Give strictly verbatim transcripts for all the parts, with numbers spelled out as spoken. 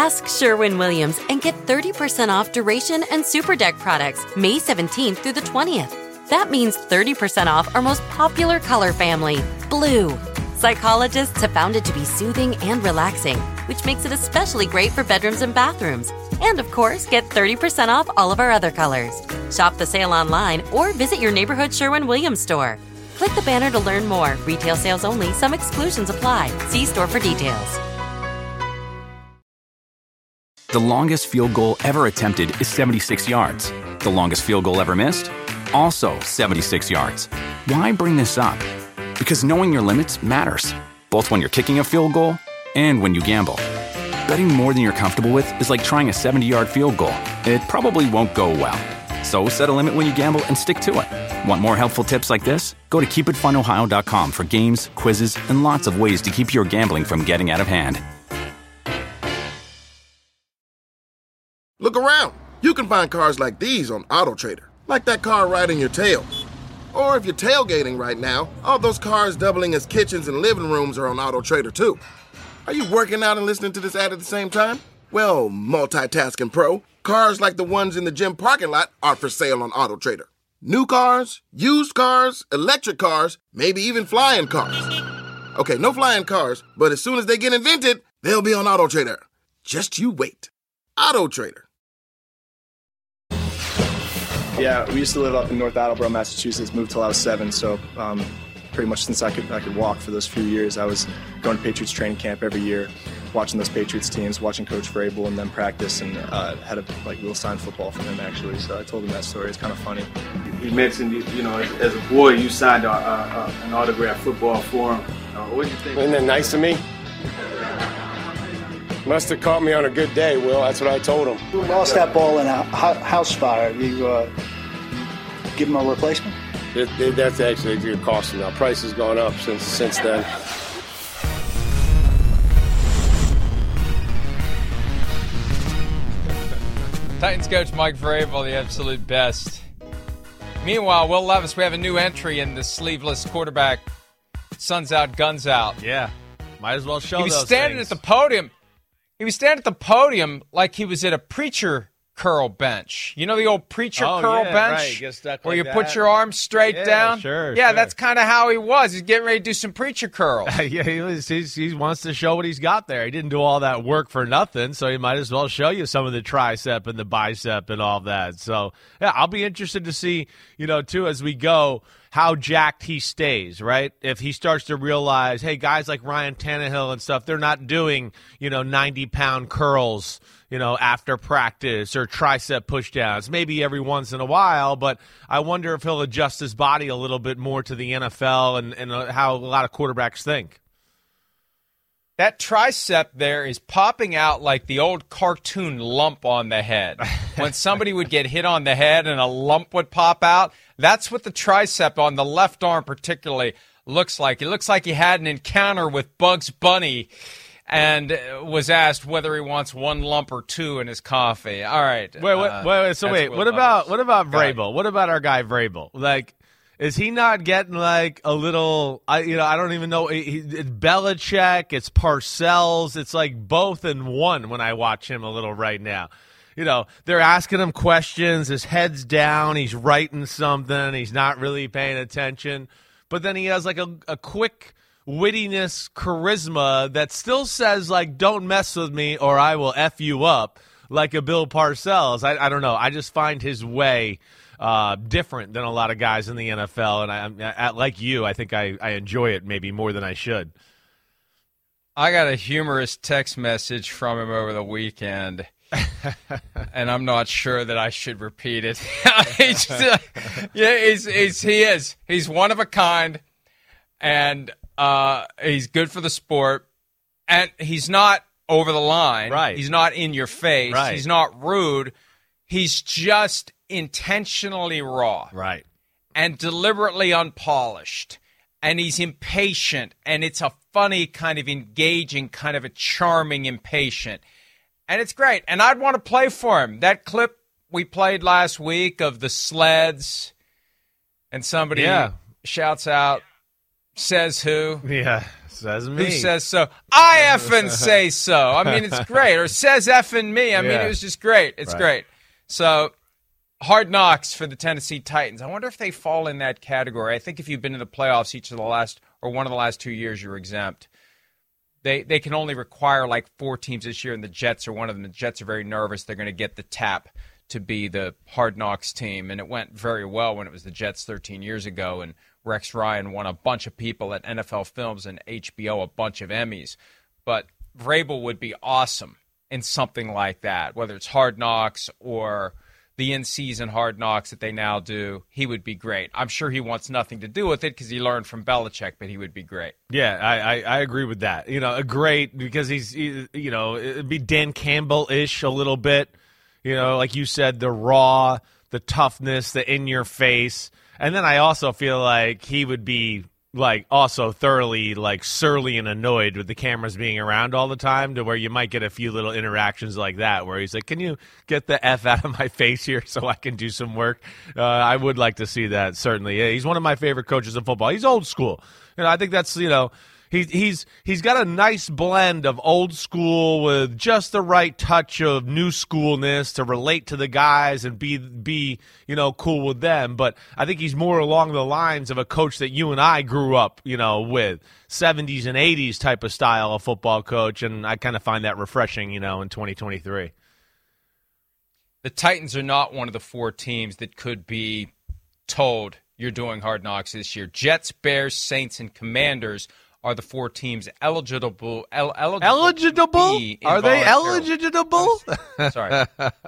Ask Sherwin-Williams and get thirty percent off Duration and Super Deck products May seventeenth through the twentieth. That means thirty percent off our most popular color family, blue. Psychologists have found it to be soothing and relaxing, which makes it especially great for bedrooms and bathrooms. And of course, get thirty percent off all of our other colors. Shop the sale online or visit your neighborhood Sherwin-Williams store. Click the banner to learn more. Retail sales only. Some exclusions apply. See store for details. The longest field goal ever attempted is seventy-six yards. The longest field goal ever missed? Also seventy-six yards. Why bring this up? Because knowing your limits matters, both when you're kicking a field goal and when you gamble. Betting more than you're comfortable with is like trying a seventy-yard field goal. It probably won't go well. So set a limit when you gamble and stick to it. Want more helpful tips like this? Go to keep it fun ohio dot com for games, quizzes, and lots of ways to keep your gambling from getting out of hand. Look around. You can find cars like these on AutoTrader, like that car riding your tail. Or if you're tailgating right now, all those cars doubling as kitchens and living rooms are on AutoTrader too. Are you working out and listening to this ad at the same time? Well, multitasking pro, cars like the ones in the gym parking lot are for sale on AutoTrader. New cars, used cars, electric cars, maybe even flying cars. Okay, no flying cars, but as soon as they get invented, they'll be on AutoTrader. Just you wait. AutoTrader. Yeah, we used to live up in North Attleboro, Massachusetts, moved till I was seven, so um, pretty much since I could I could walk for those few years, I was going to Patriots training camp every year, watching those Patriots teams, watching Coach Vrabel and then practice, and uh, had a like little signed football from him actually, so I told him that story. It's kind of funny. You mentioned, you know, as, as a boy, you signed a, a, a, an autographed football for him. Uh, what did you think? Isn't that nice of me? Must have caught me on a good day, Will. That's what I told him. We lost that ball in a house fire. You uh, give him a replacement? It, it, that's actually going to cost him now. Price has gone up since since then. Titans coach Mike Vrabel, the absolute best. Meanwhile, Will Levis, we have a new entry in the sleeveless quarterback. Sun's out, guns out. Yeah, might as well show those He was those standing things. at the podium. He was standing at the podium like he was at a preacher curl bench. You know the old preacher oh, curl yeah, bench? Right. Get stuck where like you that. put your arms straight yeah, down? Sure, Yeah, sure. that's kind of how he was. He's getting ready to do some preacher curls. yeah, he, was, he's, he wants to show what he's got there. He didn't do all that work for nothing, so he might as well show you some of the tricep and the bicep and all that. So, yeah, I'll be interested to see, you know, too, as we go, how jacked he stays, right? If he starts to realize, hey, guys like Ryan Tannehill and stuff, they're not doing, you know, ninety-pound curls, you know, after practice or tricep pushdowns, maybe every once in a while, but I wonder if he'll adjust his body a little bit more to the N F L and, and how a lot of quarterbacks think. That tricep there is popping out like the old cartoon lump on the head. When somebody would get hit on the head and a lump would pop out, that's what the tricep on the left arm particularly looks like. It looks like he had an encounter with Bugs Bunny and was asked whether he wants one lump or two in his coffee. All right. Wait, wait, uh, wait, wait. So wait, what about what about Guy. Vrabel? What about our guy Vrabel? Like, is he not getting like a little? I you know I don't even know. He, he- it's Belichick, it's Parcells, it's like both in one when I watch him a little right now. You know, they're asking him questions. His head's down. He's writing something. He's not really paying attention. But then he has like a, a quick wittiness, charisma that still says like, "Don't mess with me, or I will f you up," like a Bill Parcells. I, I don't know. I just find his way uh, different than a lot of guys in the N F L, and I, I like you, I think I, I enjoy it maybe more than I should. I got a humorous text message from him over the weekend. And I'm not sure that I should repeat it. he's, uh, yeah, he's, he's, he is. He's one of a kind, and uh, he's good for the sport. And he's not over the line. Right. He's not in your face. Right. He's not rude. He's just intentionally raw. Right. And deliberately unpolished. And he's impatient. And it's a funny kind of engaging, kind of a charming impatient. And it's great. And I'd want to play for him. That clip we played last week of the sleds and somebody Yeah. shouts out, Says who? Yeah, says me. Who says so? I effing say so. I mean, it's great. Or says effing me. I mean, Yeah. it was just great. It's Right. great. So, Hard Knocks for the Tennessee Titans. I wonder if they fall in that category. I think if you've been in the playoffs each of the last, or one of the last two years, you're exempt. They they can only require like four teams this year, and the Jets are one of them. The Jets are very nervous. They're going to get the tap to be the Hard Knocks team, and it went very well when it was the Jets thirteen years ago, and Rex Ryan won a bunch of people at N F L Films and H B O a bunch of Emmys. But Vrabel would be awesome in something like that, whether it's Hard Knocks or the in-season Hard Knocks that they now do. He would be great. I'm sure he wants nothing to do with it because he learned from Belichick, but he would be great. Yeah, I, I, I agree with that. You know, a great because he's he, you know it'd be Dan Campbell-ish a little bit. You know, like you said, the raw, the toughness, the in your face, and then I also feel like he would be like also thoroughly like surly and annoyed with the cameras being around all the time, to where you might get a few little interactions like that where he's like, "Can you get the F out of my face here so I can do some work?" Uh, I would like to see that, certainly. Yeah, he's one of my favorite coaches in football. He's old school. You know, I think that's, you know, He's he's he's got a nice blend of old school with just the right touch of new schoolness to relate to the guys and be be you know cool with them. But I think he's more along the lines of a coach that you and I grew up, you know, with seventies and eighties type of style of football coach, and I kind of find that refreshing, you know, in twenty twenty-three. The Titans are not one of the four teams that could be told you're doing Hard Knocks this year. Jets, Bears, Saints, and Commanders are the four teams eligible. El, eligible? Eligible? Are they eligible? Sorry.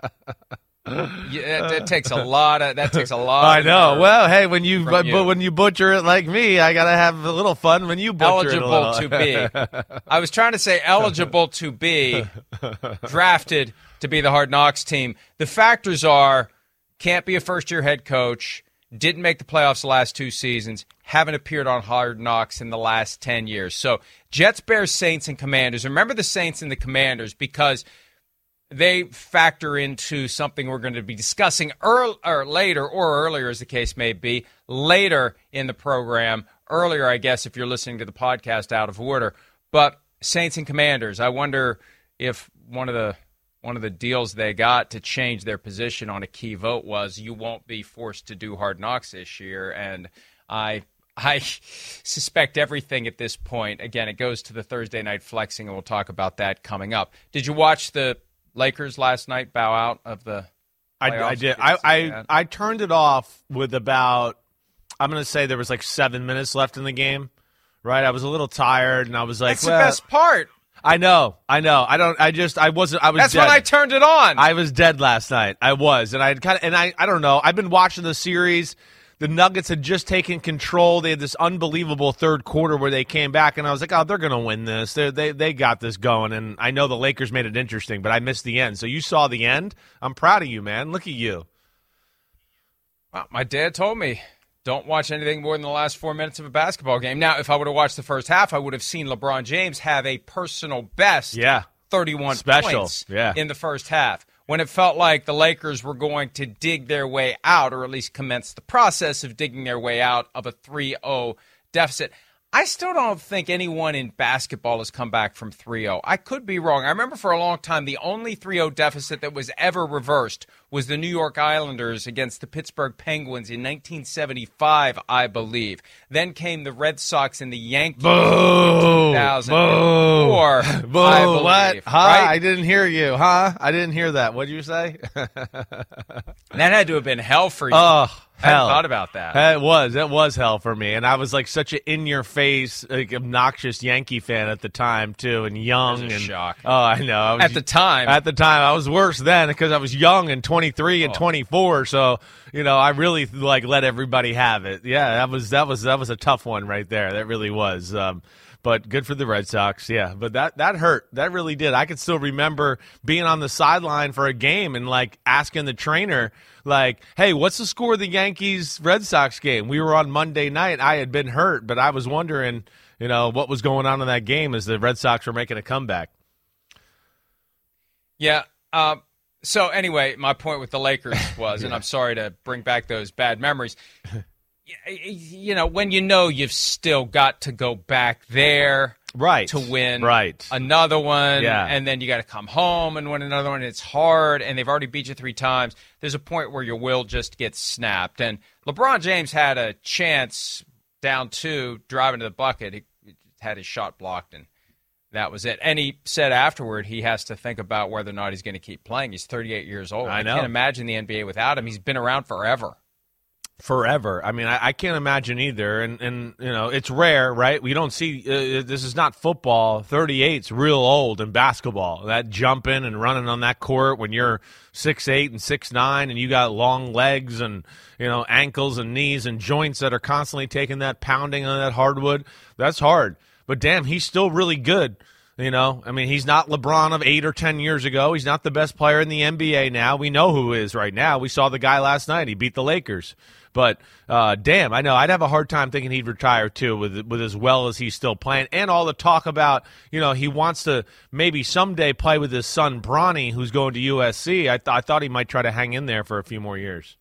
Yeah, that, that takes a lot of. That takes a lot. I of know. nerve Well, hey, when you but, you. but when you butcher it like me, I gotta have a little fun when you butcher eligible it a little. to be. I was trying to say eligible to be drafted to be the Hard Knocks team. The factors are: can't be a first-year head coach, didn't make the playoffs the last two seasons, haven't appeared on Hard Knocks in the last ten years. So Jets, Bears, Saints, and Commanders. Remember the Saints and the Commanders because they factor into something we're going to be discussing early, or later or earlier, as the case may be, later in the program. Earlier, I guess, if you're listening to the podcast out of order. But Saints and Commanders, I wonder if one of the one of the deals they got to change their position on a key vote was you won't be forced to do Hard Knocks this year. And I I suspect everything at this point. Again, it goes to the Thursday night flexing, and we'll talk about that coming up. Did you watch the Lakers last night bow out of the I, I did. I, I I turned it off with about, I'm going to say there was like seven minutes left in the game, right? I was a little tired, and I was like, That's well, the best part. I know, I know. I don't. I just. I wasn't. I was. That's dead. when I turned it on. I was dead last night. I was, and I kind of. And I. I don't know. I've been watching the series. The Nuggets had just taken control. They had this unbelievable third quarter where they came back, and I was like, "Oh, they're going to win this. They they they got this going." And I know the Lakers made it interesting, but I missed the end. So you saw the end. I'm proud of you, man. Look at you. Well, my dad told me, don't watch anything more than the last four minutes of a basketball game. Now, if I would have watched the first half, I would have seen LeBron James have a personal best Yeah. thirty-one Special. points Yeah. in the first half, when it felt like the Lakers were going to dig their way out, or at least commence the process of digging their way out of a three oh deficit. I still don't think anyone in basketball has come back from three oh. I could be wrong. I remember for a long time the only three oh deficit that was ever reversed was the New York Islanders against the Pittsburgh Penguins in nineteen seventy-five, I believe. Then came the Red Sox and the Yankees Boo! in two thousand four, Boo! I believe. What? Huh? Right? I didn't hear you. Huh? I didn't hear that. What did you say? That had to have been hell for you. Oh, I hadn't hell. thought about that. It was. It was hell for me. And I was like such an in-your-face, like, obnoxious Yankee fan at the time, too, and young. That was a and shock. Oh, I know. I was, At the time. At the time. I was worse then because I was young and twenty-three and Oh. twenty-four. So, you know, I really, like, let everybody have it. Yeah, that was that was, that was a tough one right there. That really was. Um, But good for the Red Sox, yeah. But that, that hurt. That really did. I can still remember being on the sideline for a game and, like, asking the trainer, like, hey, what's the score of the Yankees-Red Sox game? We were on Monday night. I had been hurt, but I was wondering, you know, what was going on in that game as the Red Sox were making a comeback. Yeah. Um, so, anyway, my point with the Lakers was, and I'm sorry to bring back those bad memories, you know, when you know you've still got to go back there right. to win right. another one, yeah. and then you got to come home and win another one. It's hard, and they've already beat you three times. There's a point where your will just gets snapped. And LeBron James had a chance down two, driving to the bucket. He had his shot blocked, and that was it. And he said afterward he has to think about whether or not he's going to keep playing. He's thirty-eight years old. I know. I can't imagine the N B A without him. He's been around forever. Forever. I mean, I, I can't imagine either. And, and, you know, it's rare, right? We don't see uh, – this is not football. thirty-eight's real old in basketball. That jumping and running on that court when you're six eight and six nine and you got long legs and, you know, ankles and knees and joints that are constantly taking that pounding on that hardwood, that's hard. But, damn, he's still really good. You know, I mean, he's not LeBron of eight or ten years ago. He's not the best player in the N B A now. We know who is right now. We saw the guy last night. He beat the Lakers. But, uh, damn, I know. I'd have a hard time thinking he'd retire, too, with with as well as he's still playing. And all the talk about, you know, he wants to maybe someday play with his son, Bronny, who's going to U S C. I, th- I thought he might try to hang in there for a few more years.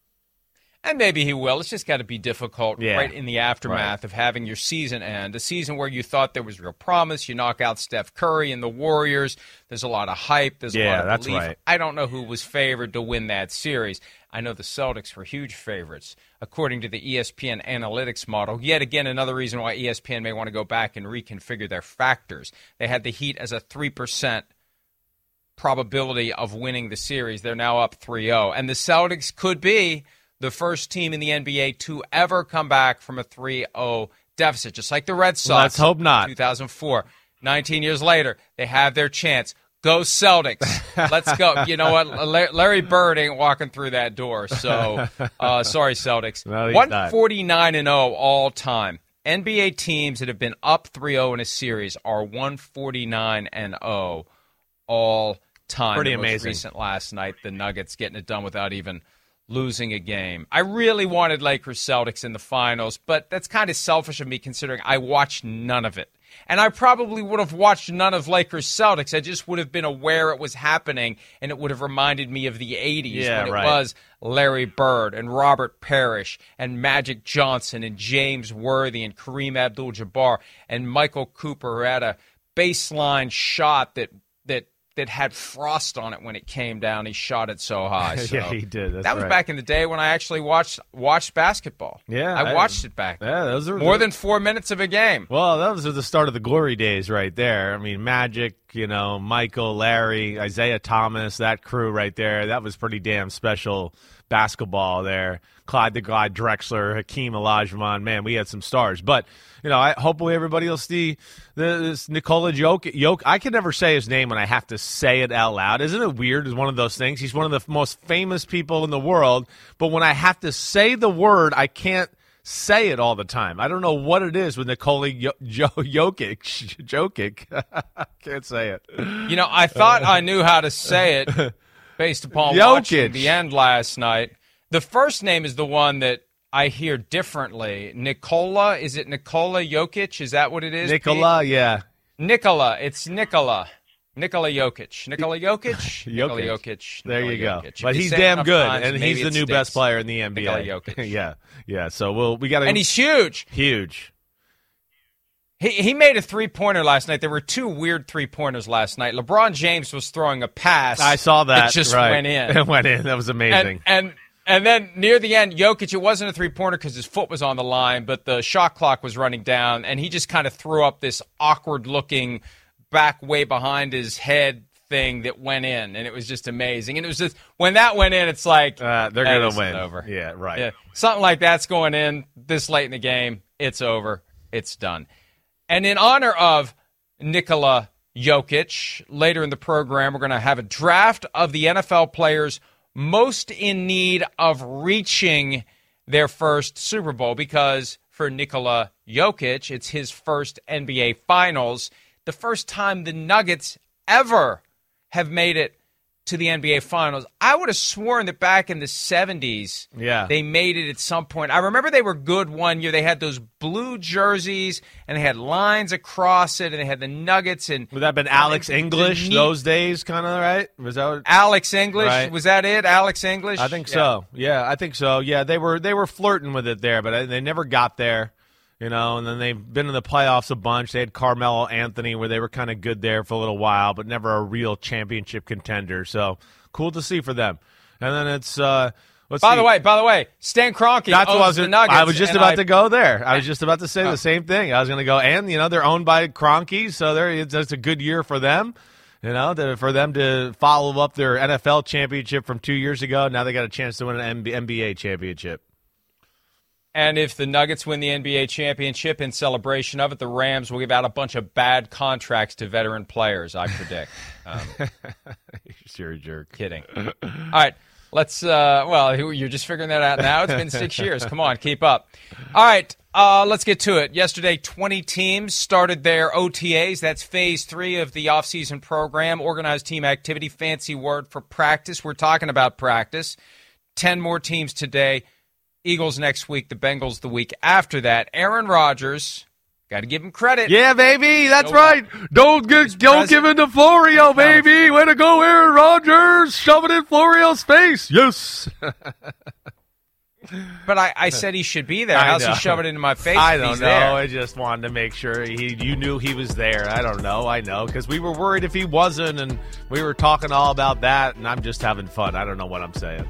And maybe he will. It's just got to be difficult yeah. right in the aftermath right. of having your season end. A season where you thought there was real promise. You knock out Steph Curry and the Warriors. There's a lot of hype. There's yeah, a lot of that's belief. Right. I don't know who was favored to win that series. I know the Celtics were huge favorites, according to the E S P N analytics model. Yet again, another reason why E S P N may want to go back and reconfigure their factors. They had the Heat as a three percent probability of winning the series. They're now up three oh. And the Celtics could be the first team in the N B A to ever come back from a three oh deficit, just like the Red Sox. Let's hope not. two thousand four. nineteen years later, they have their chance. Go Celtics. Let's go. You know what? Larry Bird ain't walking through that door. So, uh, sorry, Celtics. No, one forty-nine and oh all time. N B A teams that have been up three oh in a series are one forty-nine and oh all time. Pretty the most amazing. Recent last night, the Nuggets getting it done without even losing a game. I really wanted Lakers Celtics in the finals, but that's kind of selfish of me considering I watched none of it. And I probably would have watched none of Lakers Celtics. I just would have been aware it was happening, and it would have reminded me of the eighties yeah, when it right. was Larry Bird and Robert Parrish and Magic Johnson and James Worthy and Kareem Abdul-Jabbar and Michael Cooper, who had a baseline shot that that that had frost on it when it came down. He shot it so high. So yeah, he did. That's that was right. back in the day when I actually watched watched basketball. Yeah, I, I watched it back then. Yeah, those are more the, than four minutes of a game. Well, those are the start of the glory days right there. I mean, Magic, you know, Michael, Larry, Isaiah Thomas, that crew right there. That was pretty damn special basketball there. Clyde the Glide Drexler, Hakeem Olajuwon. Man, we had some stars. But, you know, I, hopefully everybody will see this Nikola Jokic. Jok, I can never say his name when I have to say it out loud. Isn't it weird? It's one of those things. He's one of the most famous people in the world. But when I have to say the word, I can't say it all the time. I don't know what it is with Nikola jo- jo- Jokic. Jokic. Can't say it. You know, I thought I knew how to say it based upon Jokic. watching the end last night. The first name is the one that I hear differently. Nikola, is it Nikola Jokic? Is that what it is? Nikola, Pete? yeah. Nikola, it's Nikola. Nikola Jokic. Nikola Jokic? Jokic. Nikola Jokic. There Nikola you go. Jokic. But If you he's say it damn enough good, times, and maybe he's the it new sticks. best player in the N B A. Nikola Jokic. yeah, yeah. So we'll we got to. And he's huge. Huge. He he made a three-pointer last night. There were two weird three-pointers last night. LeBron James was throwing a pass. I saw that. It just right. went in. It went in. That was amazing. And, and and then near the end, Jokic, it wasn't a three-pointer because his foot was on the line, but the shot clock was running down, and he just kind of threw up this awkward-looking back way behind his head thing that went in, and it was just amazing. And it was just when that went in, it's like uh, they're hey, going to win. Over. Yeah, right. Yeah. Something like that's going in this late in the game. It's over. It's done. And in honor of Nikola Jokic, later in the program, we're going to have a draft of the N F L players most in need of reaching their first Super Bowl, because for Nikola Jokic, it's his first N B A Finals, the first time the Nuggets ever have made it to the N B A Finals. I would have sworn that back in the seventies, yeah. they made it at some point. I remember they were good one year. They had those blue jerseys, and they had lines across it, and they had the Nuggets. And would that have been Alex English those days, kind of, right? Was that what, Alex English? Right. Was that it? Alex English? I think yeah. so. Yeah, I think so. Yeah, they were they were flirting with it there, but they never got there. You know, and then they've been in the playoffs a bunch. They had Carmelo Anthony where they were kind of good there for a little while, but never a real championship contender. So cool to see for them. And then it's uh, let's by see. the way, by the way, Stan Kroenke That's owns what I was, the Nuggets. I was just about I, to go there. I was just about to say oh. the same thing. I was going to go, and you know, they're owned by Kroenke, so they're it's, it's a good year for them. You know, to, for them to follow up their N F L championship from two years ago. Now they got a chance to win an N B A championship. And if the Nuggets win the N B A championship in celebration of it, the Rams will give out a bunch of bad contracts to veteran players, I predict. Um, You're a jerk. Kidding. All right, let's, uh, well, you're just figuring that out now. It's been six years. Come on, keep up. All right, uh, let's get to it. Yesterday, twenty teams started their O T As. That's phase three of the offseason program, organized team activity, fancy word for practice. We're talking about practice. Ten more teams today. Eagles next week, the Bengals the week after that. Aaron Rodgers, got to give him credit. Yeah, baby, that's no, right. Don't get, don't give in to Florio, baby. Way to go, Aaron Rodgers. Shove it in Florio's face. Yes. But I, I said he should be there. How's he shove it into my face? I if don't he's know. There? I just wanted to make sure he you knew he was there. I don't know. I know because we were worried if he wasn't, and we were talking all about that, and I'm just having fun. I don't know what I'm saying.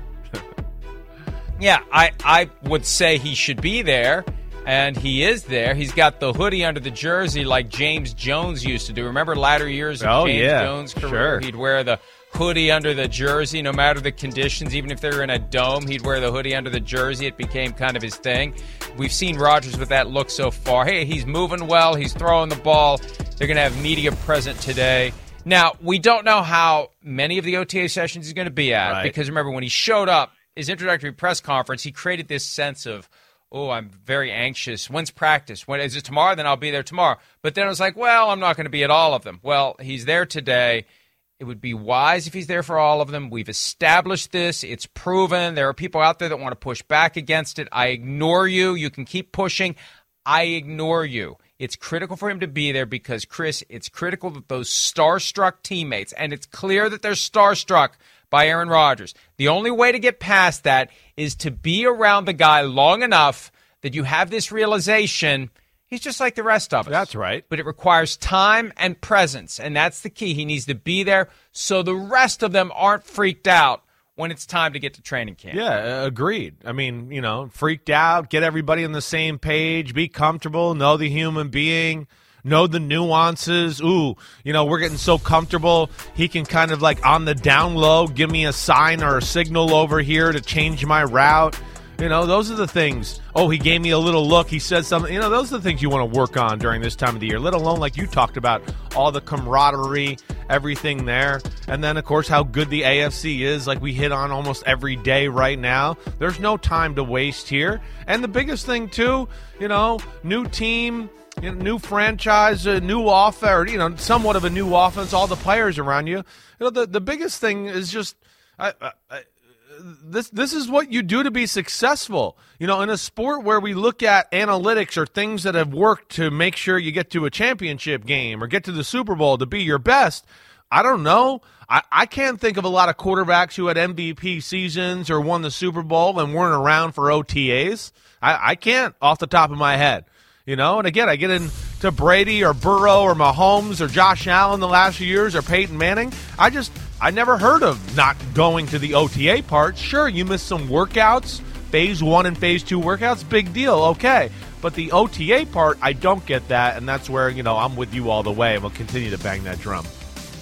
Yeah, I, I would say he should be there, and he is there. He's got the hoodie under the jersey like James Jones used to do. Remember latter years of oh, James yeah. Jones' career? Sure. He'd wear the hoodie under the jersey no matter the conditions. Even if they were in a dome, he'd wear the hoodie under the jersey. It became kind of his thing. We've seen Rodgers with that look so far. Hey, he's moving well. He's throwing the ball. They're going to have media present today. Now, we don't know how many of the O T A sessions he's going to be at right. because, remember, when he showed up, his introductory press conference, he created this sense of, oh, I'm very anxious. When's practice? When is it tomorrow? Then I'll be there tomorrow. But then it was like, well, I'm not going to be at all of them. Well, he's there today. It would be wise if he's there for all of them. We've established this. It's proven. There are people out there that want to push back against it. I ignore you. You can keep pushing. I ignore you. It's critical for him to be there because, Chris, it's critical that those starstruck teammates, and it's clear that they're starstruck by Aaron Rodgers. The only way to get past that is to be around the guy long enough that you have this realization he's just like the rest of us. That's right. But it requires time and presence, and that's the key. He needs to be there so the rest of them aren't freaked out when it's time to get to training camp. Yeah, agreed. I mean, you know, freaked out, get everybody on the same page, be comfortable, know the human being, know the nuances. Ooh, you know, we're getting so comfortable. He can kind of like on the down low give me a sign or a signal over here to change my route. You know, those are the things. Oh, he gave me a little look. He said something. You know, those are the things you want to work on during this time of the year, let alone, like you talked about, all the camaraderie, everything there. And then, of course, how good the A F C is, like we hit on almost every day right now. There's no time to waste here. And the biggest thing, too, you know, new team, you know, new franchise, a new offense, you know, somewhat of a new offense, all the players around you. You know, the, the biggest thing is just I, I, This this is what you do to be successful. You know, in a sport where we look at analytics or things that have worked to make sure you get to a championship game or get to the Super Bowl to be your best, I don't know. I, I can't think of a lot of quarterbacks who had M V P seasons or won the Super Bowl and weren't around for O T As. I, I can't off the top of my head. You know, and again, I get into Brady or Burrow or Mahomes or Josh Allen the last few years or Peyton Manning. I just, I never heard of not going to the O T A part. Sure, you missed some workouts, phase one and phase two workouts, big deal, okay. But the O T A part, I don't get that, and that's where, you know, I'm with you all the way, and we'll continue to bang that drum.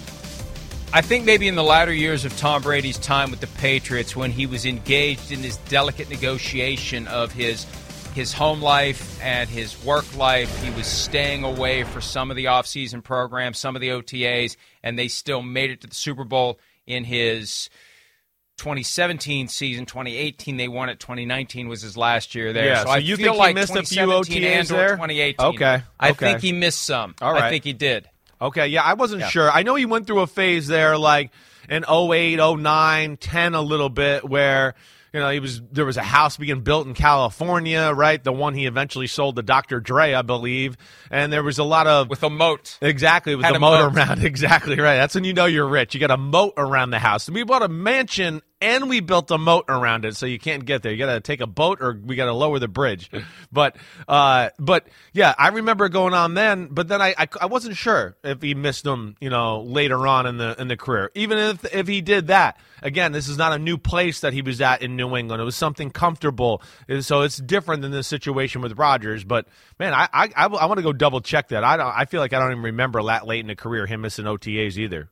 I think maybe in the latter years of Tom Brady's time with the Patriots, when he was engaged in this delicate negotiation of his his home life and his work life, he was staying away for some of the offseason programs, some of the O T As, and they still made it to the Super Bowl in his twenty seventeen season. twenty eighteen they won it. twenty nineteen was his last year there. Yeah, so, so I you feel think like he missed a few twenty O seventeen T As and or there? twenty eighteen. Okay, I okay. think he missed some. All right. I think he did. Okay, yeah, I wasn't Yeah. sure. I know he went through a phase there, like in oh eight, oh nine, ten a little bit, where you know he was there was a house being built in California, right? The one he eventually sold to Doctor Dre, I believe, and there was a lot of with a moat. Exactly, with Had the a moat moat. around. Exactly right. That's when you know you're rich. You got a moat around the house. And we bought a mansion and we built a moat around it, so you can't get there. You got to take a boat or we got to lower the bridge. But, uh, but yeah, I remember going on then. But then I, I, I wasn't sure if he missed them, you know, later on in the in the career. Even if if he did that, again, this is not a new place that he was at in New England. It was something comfortable, so it's different than the situation with Rodgers. But man, I I, I, I want to go double check that. I don't. I feel like I don't even remember that late in the career him missing O T As either.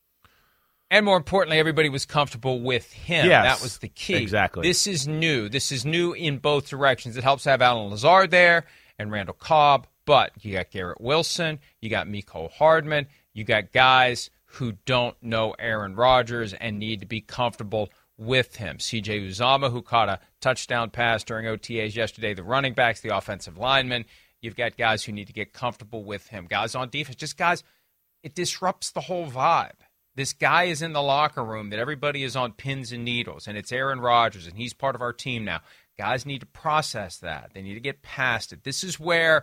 And more importantly, everybody was comfortable with him. Yes, that was the key. exactly. This is new. This is new in both directions. It helps to have Alan Lazard there and Randall Cobb, but you got Garrett Wilson, you got Mecole Hardman, you got guys who don't know Aaron Rodgers and need to be comfortable with him. C J Uzomah, who caught a touchdown pass during O T As yesterday, the running backs, the offensive linemen. You've got guys who need to get comfortable with him. Guys on defense, just guys, it disrupts the whole vibe. This guy is in the locker room that everybody is on pins and needles, and it's Aaron Rodgers, and he's part of our team now. Guys need to process that. They need to get past it. This is where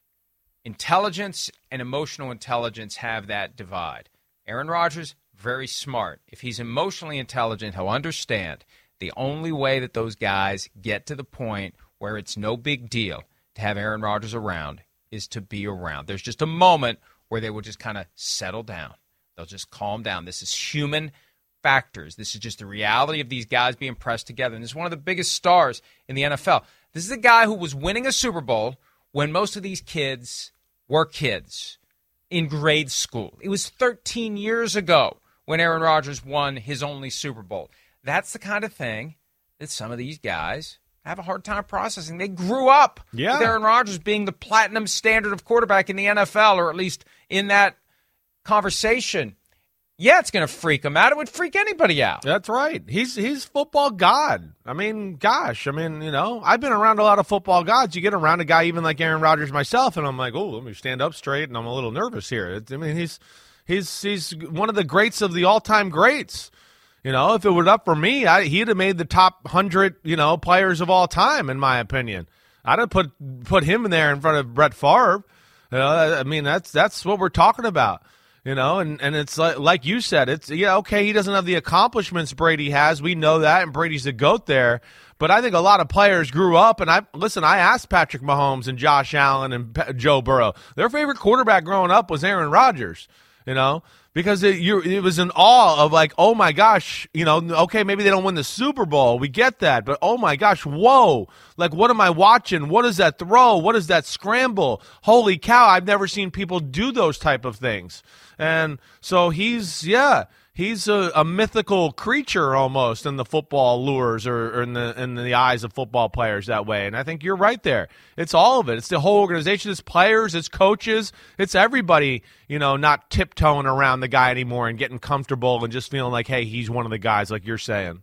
intelligence and emotional intelligence have that divide. Aaron Rodgers, very smart. If he's emotionally intelligent, he'll understand the only way that those guys get to the point where it's no big deal to have Aaron Rodgers around is to be around. There's just a moment where they will just kind of settle down. They'll just calm down. This is human factors. This is just the reality of these guys being pressed together. And this is one of the biggest stars in the N F L. This is a guy who was winning a Super Bowl when most of these kids were kids in grade school. It was thirteen years ago when Aaron Rodgers won his only Super Bowl. That's the kind of thing that some of these guys have a hard time processing. They grew up Yeah. with Aaron Rodgers being the platinum standard of quarterback in the N F L, or at least in that conversation. Yeah, it's going to freak him out. It would freak anybody out. That's right. He's he's football god. I mean, gosh. I mean, you know, I've been around a lot of football gods. You get around a guy even like Aaron Rodgers myself, and I'm like, oh, let me stand up straight, and I'm a little nervous here. It, I mean, he's he's he's one of the greats of the all-time greats. You know, if it were up for me, I, he'd have made the top one hundred, you know, players of all time, in my opinion. I'd have put put him in there in front of Brett Favre. You know, I mean, that's that's what we're talking about. You know, and, and it's like, like you said, it's, yeah, okay, he doesn't have the accomplishments Brady has. We know that, and Brady's the GOAT there. But I think a lot of players grew up, and I listen, I asked Patrick Mahomes and Josh Allen and P- Joe Burrow. Their favorite quarterback growing up was Aaron Rodgers, you know, because it, you, it was in awe of like, oh, my gosh, you know, okay, maybe they don't win the Super Bowl. We get that. But, oh, my gosh, whoa. Like, what am I watching? What is that throw? What is that scramble? Holy cow, I've never seen people do those type of things. And so he's, yeah, he's a, a mythical creature almost in the football lures or, or in the in the eyes of football players that way. And I think you're right there. It's all of it. It's the whole organization. It's players. It's coaches. It's everybody, you know, not tiptoeing around the guy anymore and getting comfortable and just feeling like, hey, he's one of the guys like you're saying.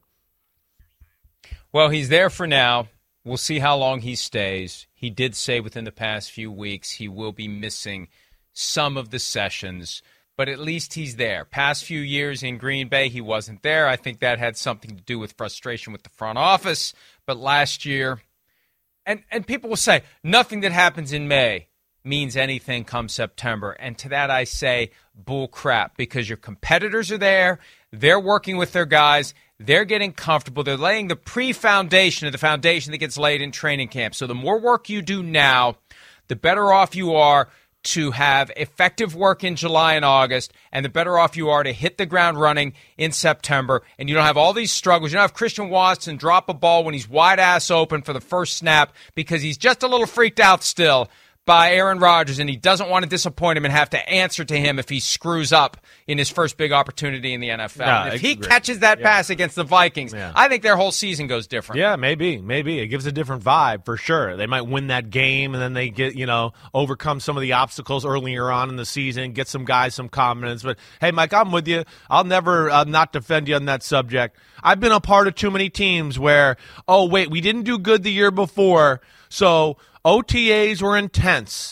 Well, he's there for now. We'll see how long he stays. He did say within the past few weeks he will be missing some of the sessions, but at least he's there. Past few years in Green Bay, he wasn't there. I think that had something to do with frustration with the front office. But last year, and, and people will say, nothing that happens in May means anything come September. And to that I say, bull crap, because your competitors are there. They're working with their guys. They're getting comfortable. They're laying the pre-foundation of the foundation that gets laid in training camp. So the more work you do now, the better off you are to have effective work in July and August, and the better off you are to hit the ground running in September, and you don't have all these struggles. You don't have Christian Watson drop a ball when he's wide-ass open for the first snap because he's just a little freaked out still by Aaron Rodgers, and he doesn't want to disappoint him and have to answer to him if he screws up in his first big opportunity in the N F L. Yeah, and if he agree. catches that Yeah. pass against the Vikings, Yeah. I think their whole season goes different. Yeah, maybe, maybe. It gives a different vibe for sure. They might win that game and then they get, you know, overcome some of the obstacles earlier on in the season, get some guys some confidence. But, hey, Mike, I'm with you. I'll never uh, not defend you on that subject. I've been a part of too many teams where, oh, wait, we didn't do good the year before, so O T As were intense.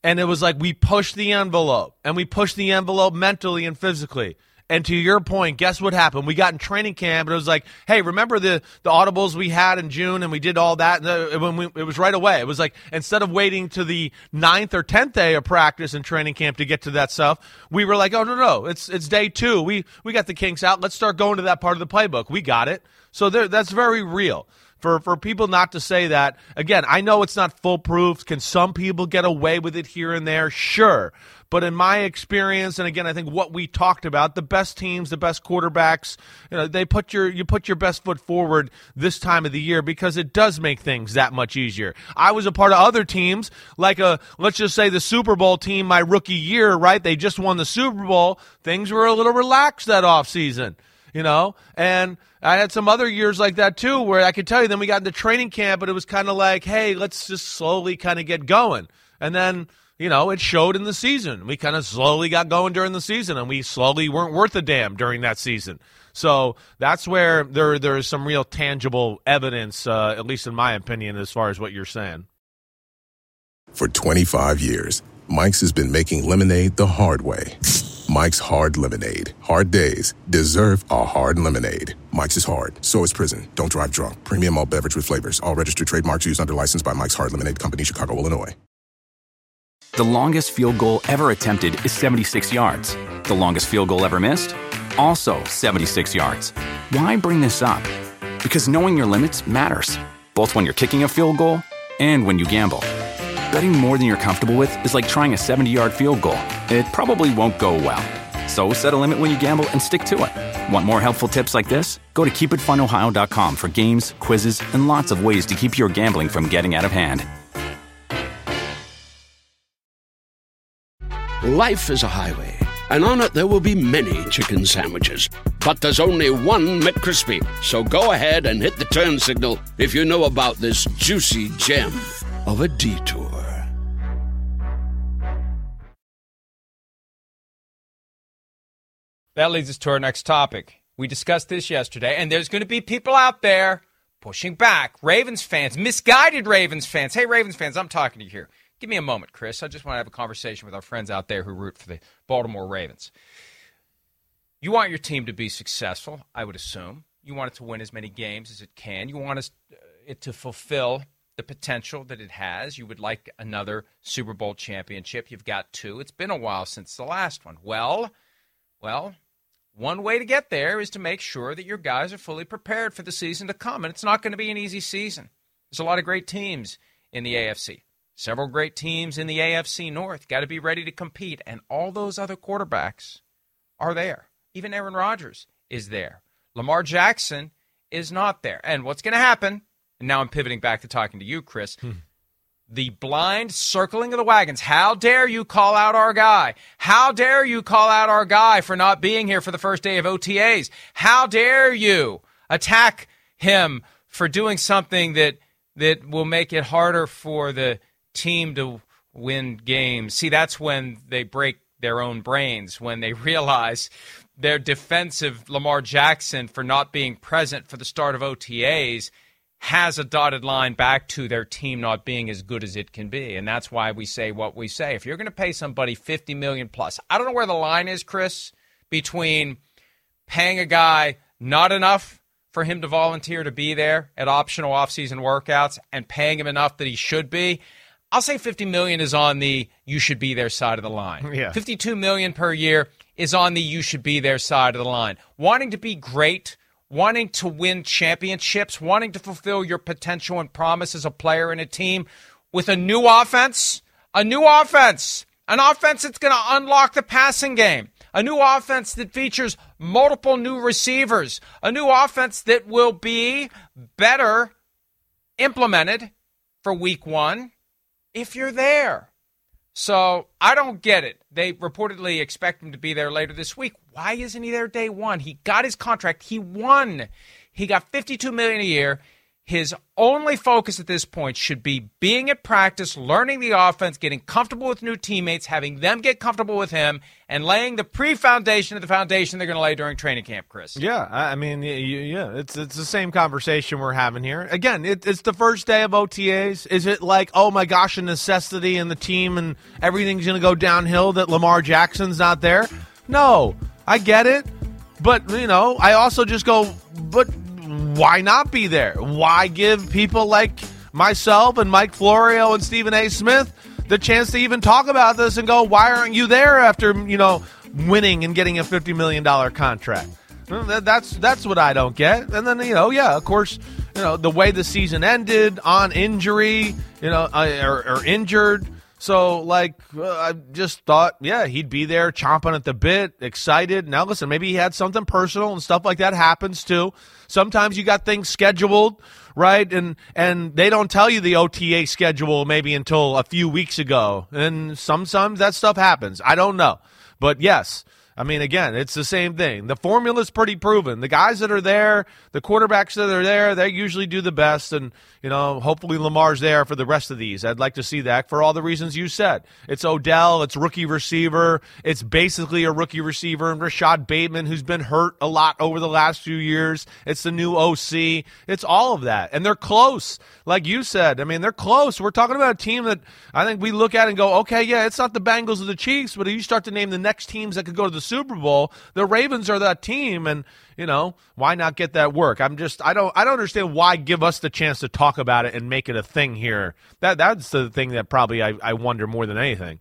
And it was like we pushed the envelope, and we pushed the envelope mentally and physically. And to your point, guess what happened? We got in training camp, and it was like, hey, remember the, the audibles we had in June, and we did all that? And the, when we, it was right away. It was like, instead of waiting to the ninth or tenth day of practice in training camp to get to that stuff, we were like, oh, no, no, it's it's day two. We we got the kinks out. Let's start going to that part of the playbook. We got it. So there, that's very real. For for people not to say that, again, I know it's not foolproof. Can some people get away with it here and there? Sure. But in my experience, and again, I think what we talked about, the best teams, the best quarterbacks, you know, they put your you put your best foot forward this time of the year because it does make things that much easier. I was a part of other teams, like a let's just say the Super Bowl team my rookie year, right? They just won the Super Bowl. Things were a little relaxed that offseason, you know? And I had some other years like that too, where I could tell you, then we got into training camp, but it was kind of like, hey, let's just slowly kind of get going. And then, you know, it showed in the season. We kind of slowly got going during the season, and we slowly weren't worth a damn during that season. So that's where there there is some real tangible evidence, uh, at least in my opinion, as far as what you're saying. For twenty-five years, Mike's has been making lemonade the hard way. Mike's Hard Lemonade. Hard days deserve a hard lemonade. Mike's is hard, so is prison. Don't drive drunk. Premium malt beverage with flavors. All registered trademarks used under license by Mike's Hard Lemonade Company, Chicago, Illinois. The longest field goal ever attempted is seventy-six yards. The longest field goal ever missed? Also seventy-six yards. Why bring this up? Because knowing your limits matters, both when you're kicking a field goal and when you gamble. Betting more than you're comfortable with is like trying a seventy-yard field goal. It probably won't go well. So set a limit when you gamble and stick to it. Want more helpful tips like this? Go to keep it fun ohio dot com for games, quizzes, and lots of ways to keep your gambling from getting out of hand. Life is a highway, and on it there will be many chicken sandwiches. But there's only one McCrispy. So go ahead and hit the turn signal if you know about this juicy gem of a detour. That leads us to our next topic. We discussed this yesterday, and there's going to be people out there pushing back. Ravens fans, misguided Ravens fans. Hey, Ravens fans, I'm talking to you here. Give me a moment, Chris. I just want to have a conversation with our friends out there who root for the Baltimore Ravens. You want your team to be successful, I would assume. You want it to win as many games as it can. You want it to fulfill the potential that it has. You would like another Super Bowl championship. You've got two. It's been a while since the last one. Well, well, one way to get there is to make sure that your guys are fully prepared for the season to come. And it's not going to be an easy season. There's a lot of great teams in the A F C. Several great teams in the A F C North. Got to be ready to compete. And all those other quarterbacks are there. Even Aaron Rodgers is there. Lamar Jackson is not there. And what's going to happen, and now I'm pivoting back to talking to you, Chris, hmm. the blind circling of the wagons. How dare you call out our guy? How dare you call out our guy for not being here for the first day of O T As? How dare you attack him for doing something that that will make it harder for the team to win games? See, that's when they break their own brains, when they realize their defensive Lamar Jackson for not being present for the start of O T As has a dotted line back to their team not being as good as it can be. And that's why we say what we say. If you're going to pay somebody fifty million dollars plus, I don't know where the line is, Chris, between paying a guy not enough for him to volunteer to be there at optional offseason workouts and paying him enough that he should be. I'll say fifty million dollars is on the you should be there side of the line. Yeah. fifty-two million dollars per year is on the you should be there side of the line. Wanting to be great, wanting to win championships, wanting to fulfill your potential and promise as a player and a team with a new offense, a new offense, an offense that's going to unlock the passing game, a new offense that features multiple new receivers, a new offense that will be better implemented for week one if you're there. So I don't get it. They reportedly expect him to be there later this week. Why isn't he there day one? He got his contract. He won. He got fifty-two million dollars a year. His only focus at this point should be being at practice, learning the offense, getting comfortable with new teammates, having them get comfortable with him, and laying the pre-foundation of the foundation they're going to lay during training camp, Chris. Yeah, I mean, yeah, it's it's the same conversation we're having here. Again, it, it's the first day of O T As. Is it like, oh my gosh, a necessity in the team and everything's going to go downhill that Lamar Jackson's not there? No, I get it. But, you know, I also just go, but why not be there? Why give people like myself and Mike Florio and Stephen A. Smith the chance to even talk about this and go, why aren't you there after, you know, winning and getting a fifty million dollars contract? That's that's what I don't get. And then, you know, yeah, of course, you know, the way the season ended on injury, you know, or, or injured. So, like, uh, I just thought, yeah, he'd be there chomping at the bit, excited. Now, listen, maybe he had something personal and stuff like that happens, too. Sometimes you got things scheduled, right? And and they don't tell you the O T A schedule maybe until a few weeks ago. And sometimes that stuff happens. I don't know. But, yes, I mean, again, it's the same thing. The formula's pretty proven. The guys that are there, the quarterbacks that are there, they usually do the best. And, you know, hopefully Lamar's there for the rest of these. I'd like to see that for all the reasons you said. It's Odell. It's rookie receiver. It's basically a rookie receiver. And Rashad Bateman, who's been hurt a lot over the last few years. It's the new O C. It's all of that. And they're close. Like you said, I mean, they're close. We're talking about a team that I think we look at and go, okay, yeah, it's not the Bengals or the Chiefs, but if you start to name the next teams that could go to the Super Bowl, the Ravens are that team, and, you know, why not get that work? I'm just, I don't, I don't understand why give us the chance to talk about it and make it a thing here. That That's the thing that probably I, I wonder more than anything.